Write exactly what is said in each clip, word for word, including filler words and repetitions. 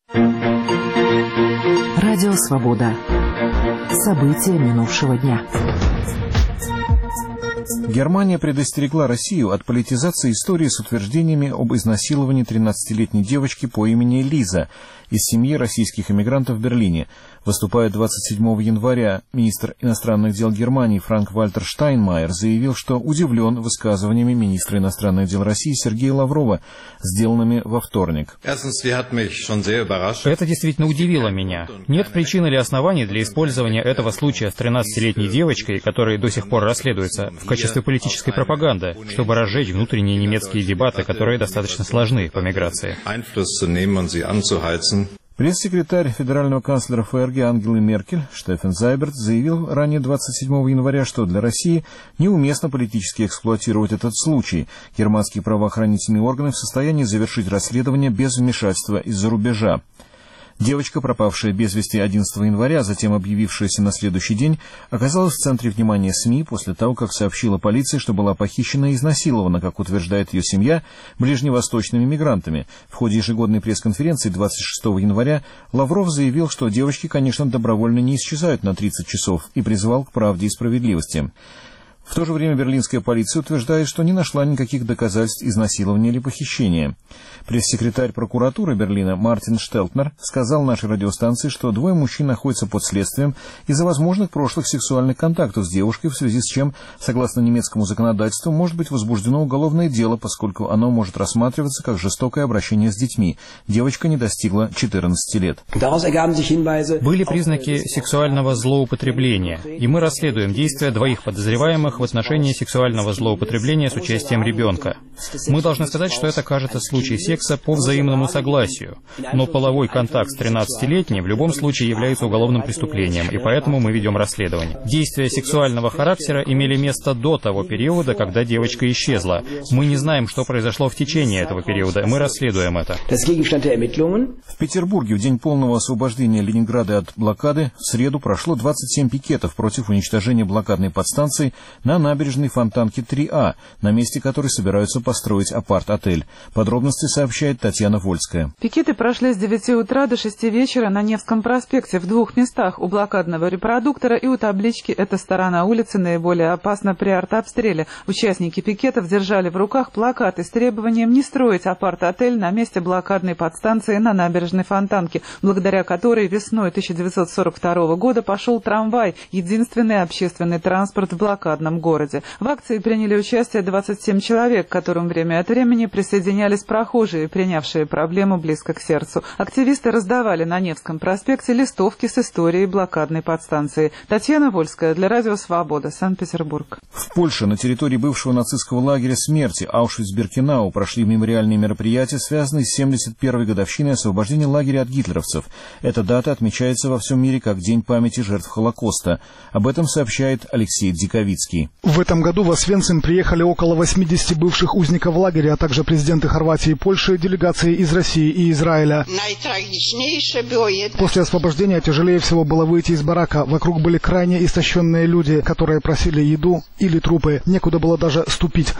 Радио «Свобода». События минувшего дня. Германия предостерегла Россию от политизации истории с утверждениями об изнасиловании тринадцатилетней девочки по имени Лиза из семьи российских эмигрантов в Берлине. Выступая двадцать седьмого января, министр иностранных дел Германии Франк-Вальтер Штайнмайер заявил, что удивлен высказываниями министра иностранных дел России Сергея Лаврова, сделанными во вторник. Это действительно удивило меня. Нет причин или оснований для использования этого случая с тринадцатилетней девочкой, который до сих пор расследуется, в качестве политической пропаганды, чтобы разжечь внутренние немецкие дебаты, которые достаточно сложны по миграции. Пресс-секретарь федерального канцлера ФРГ Ангелы Меркель Штефан Зайберт заявил ранее двадцать седьмого января, что для России неуместно политически эксплуатировать этот случай. Германские правоохранительные органы в состоянии завершить расследование без вмешательства из-за рубежа. Девочка, пропавшая без вести одиннадцатого января, затем объявившаяся на следующий день, оказалась в центре внимания СМИ после того, как сообщила полиции, что была похищена и изнасилована, как утверждает ее семья, ближневосточными мигрантами. В ходе ежегодной пресс-конференции двадцать шестого января Лавров заявил, что девочки, конечно, добровольно не исчезают на тридцать часов, и призвал к правде и справедливости. В то же время берлинская полиция утверждает, что не нашла никаких доказательств изнасилования или похищения. Пресс-секретарь прокуратуры Берлина Мартин Штелтнер сказал нашей радиостанции, что двое мужчин находятся под следствием из-за возможных прошлых сексуальных контактов с девушкой, в связи с чем, согласно немецкому законодательству, может быть возбуждено уголовное дело, поскольку оно может рассматриваться как жестокое обращение с детьми. Девочка не достигла четырнадцати лет. Были признаки сексуального злоупотребления, и мы расследуем действия двоих подозреваемых в отношении сексуального злоупотребления с участием ребенка. Мы должны сказать, что это, кажется, случай секса по взаимному согласию, но половой контакт с тринадцатилетней в любом случае является уголовным преступлением, и поэтому мы ведем расследование. Действия сексуального характера имели место до того периода, когда девочка исчезла. Мы не знаем, что произошло в течение этого периода, мы расследуем это. В Петербурге в день полного освобождения Ленинграда от блокады в среду прошло двадцать семь пикетов против уничтожения блокадной подстанции на набережной Фонтанки три А, на месте которой собираются построить апарт-отель. Подробности сообщает Татьяна Вольская. Пикеты прошли с девяти утра до шести вечера на Невском проспекте в двух местах: у блокадного репродуктора и у таблички «Эта сторона улицы наиболее опасна при артобстреле». Участники пикетов держали в руках плакаты с требованием не строить апарт-отель на месте блокадной подстанции на набережной Фонтанки, благодаря которой весной тысяча девятьсот сорок второго года пошел трамвай, единственный общественный транспорт в блокадном городе. В акции приняли участие двадцать семь человек, к которым время от времени присоединялись прохожие, принявшие проблему близко к сердцу. Активисты раздавали на Невском проспекте листовки с историей блокадной подстанции. Татьяна Вольская для Радио «Свобода», Санкт-Петербург. В Польше на территории бывшего нацистского лагеря смерти Аушвиц-Биркенау прошли мемориальные мероприятия, связанные с семьдесят первой годовщиной освобождения лагеря от гитлеровцев. Эта дата отмечается во всем мире как День памяти жертв Холокоста. Об этом сообщает Алексей Дзиковицкий. В этом году в Освенцим приехали около восьмидесяти бывших узников лагеря, а также президенты Хорватии и Польши, делегации из России и Израиля. После освобождения тяжелее всего было выйти из барака. Вокруг были крайне истощенные люди, которые просили еду или трупы. Некуда было даже ступить.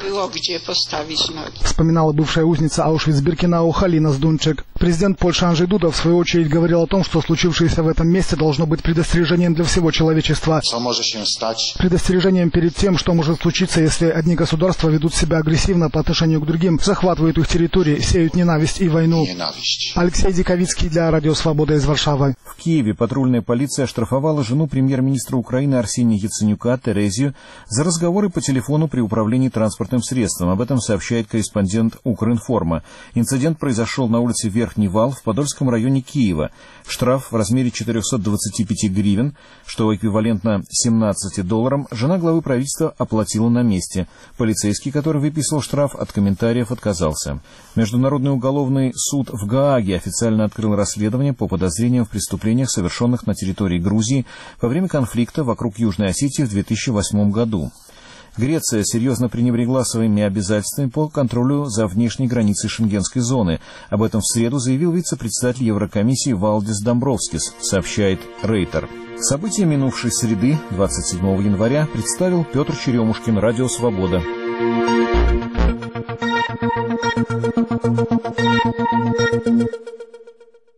Вспоминала бывшая узница Аушвиц-Биркенау Халина Здунчик. Президент Польши Анджей Дуда в свою очередь говорил о том, что случившееся в этом месте должно быть предостережением для всего человечества. Предостережением перед тем, что может случиться, если одни государства ведут себя агрессивно по отношению к другим, захватывают их территории, сеют ненависть и войну. Ненависть. Алексей Диковицкий для Радио «Свобода» из Варшавы. В Киеве патрульная полиция оштрафовала жену премьер-министра Украины Арсения Яценюка Терезию за разговоры по телефону при управлении транспортным средством. Об этом сообщает корреспондент Укринформа. Инцидент произошел на улице Верхний Вал в Подольском районе Киева. Штраф в размере четырехсот двадцати пяти гривен, что эквивалентно семнадцати долларам, жена главы правительства оплатила на месте. Полицейский, который выписывал штраф, от комментариев отказался. Международный уголовный суд в Гааге официально открыл расследование по подозрениям в преступлениях, совершенных на территории Грузии во время конфликта вокруг Южной Осетии в две тысячи восьмом году. Греция серьезно пренебрегла своими обязательствами по контролю за внешней границей шенгенской зоны. Об этом в среду заявил вице-председатель Еврокомиссии Валдис Домбровскис, сообщает Рейтер. События минувшей среды, двадцать седьмого января, представил Петр Черемушкин, Радио «Свобода».